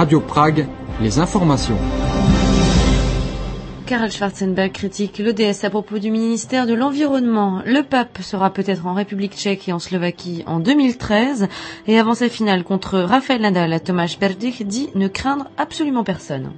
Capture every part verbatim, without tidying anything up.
Radio Prague, les informations. Karel Schwarzenberg critique l'O D S à propos du ministère de l'Environnement. Le pape sera peut-être en République tchèque et en Slovaquie en deux mille treize. Et avant sa finale contre Rafael Nadal, Tomáš Berdych dit ne craindre absolument personne.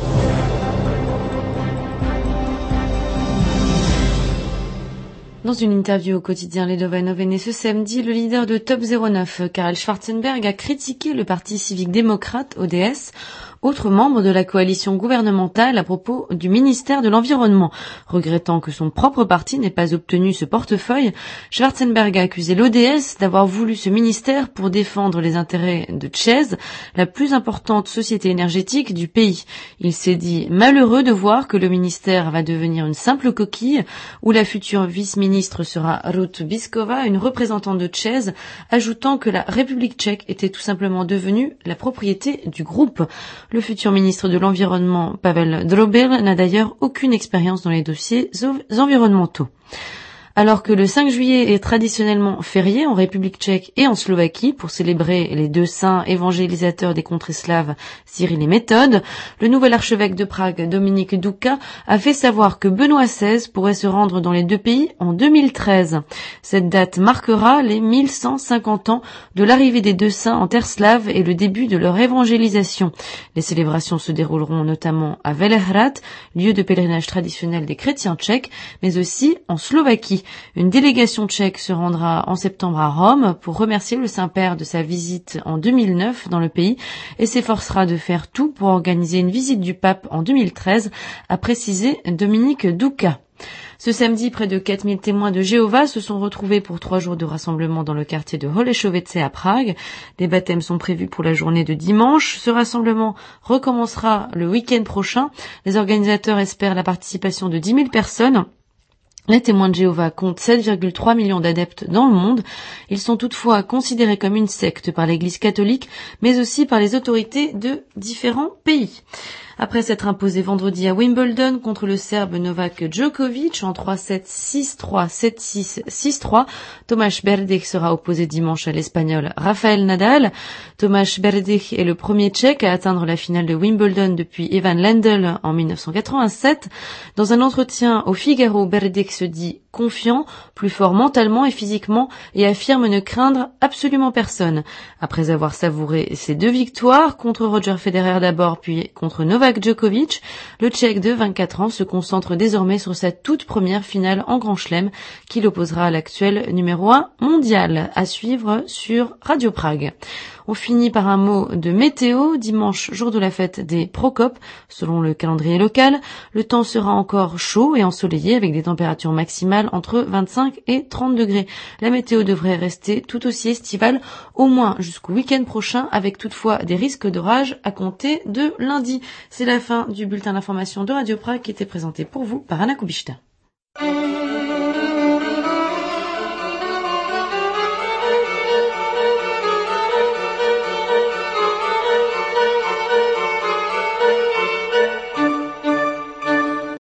Dans une interview au quotidien Ledova Noviny ce samedi, le leader de Top zéro neuf, Karel Schwarzenberg, a critiqué le parti civique démocrate, O D S, autre membre de la coalition gouvernementale à propos du ministère de l'Environnement. Regrettant que son propre parti n'ait pas obtenu ce portefeuille, Schwarzenberg a accusé l'O D S d'avoir voulu ce ministère pour défendre les intérêts de ČEZ, la plus importante société énergétique du pays. Il s'est dit malheureux de voir que le ministère va devenir une simple coquille où la future vice-ministre sera Ruth Biskova, une représentante de ČEZ, ajoutant que la République tchèque était tout simplement devenue la propriété du groupe. Le futur ministre de l'Environnement, Pavel Drobil, n'a d'ailleurs aucune expérience dans les dossiers environnementaux. Alors que le cinq juillet est traditionnellement férié en République tchèque et en Slovaquie pour célébrer les deux saints évangélisateurs des contrées slaves, Cyril et Méthode, le nouvel archevêque de Prague, Dominik Duka, a fait savoir que Benoît seize pourrait se rendre dans les deux pays en deux mille treize. Cette date marquera les mille cent cinquante ans de l'arrivée des deux saints en terre slave et le début de leur évangélisation. Les célébrations se dérouleront notamment à Velehrad, lieu de pèlerinage traditionnel des chrétiens tchèques, mais aussi en Slovaquie. Une délégation tchèque se rendra en septembre à Rome pour remercier le Saint-Père de sa visite en deux mille neuf dans le pays et s'efforcera de faire tout pour organiser une visite du pape en deux mille treize, a précisé Dominik Duka. Ce samedi, près de quatre mille témoins de Jéhovah se sont retrouvés pour trois jours de rassemblement dans le quartier de Holešovice à Prague. Des baptêmes sont prévus pour la journée de dimanche. Ce rassemblement recommencera le week-end prochain. Les organisateurs espèrent la participation de dix mille personnes. Les témoins de Jéhovah comptent sept virgule trois millions d'adeptes dans le monde. Ils sont toutefois considérés comme une secte par l'Église catholique, mais aussi par les autorités de différents pays. Après s'être imposé vendredi à Wimbledon contre le Serbe Novak Djokovic en trois sept, six trois, sept six, six trois, Tomáš Berdych sera opposé dimanche à l'Espagnol Rafael Nadal. Tomáš Berdych est le premier Tchèque à atteindre la finale de Wimbledon depuis Ivan Lendl en mille neuf cent quatre-vingt-sept. Dans un entretien au Figaro, Berdych se dit confiant, plus fort mentalement et physiquement et affirme ne craindre absolument personne. Après avoir savouré ses deux victoires, contre Roger Federer d'abord puis contre Novak Djokovic, le Tchèque de vingt-quatre ans se concentre désormais sur sa toute première finale en Grand Chelem qui l'opposera à l'actuel numéro un mondial, à suivre sur Radio Prague. On finit par un mot de météo. Dimanche, jour de la fête des Procopes, selon le calendrier local, le temps sera encore chaud et ensoleillé avec des températures maximales entre vingt-cinq et trente degrés. La météo devrait rester tout aussi estivale, au moins jusqu'au week-end prochain, avec toutefois des risques d'orage à compter de lundi. C'est la fin du bulletin d'information de Radio Prague qui était présenté pour vous par Anna Kubishta.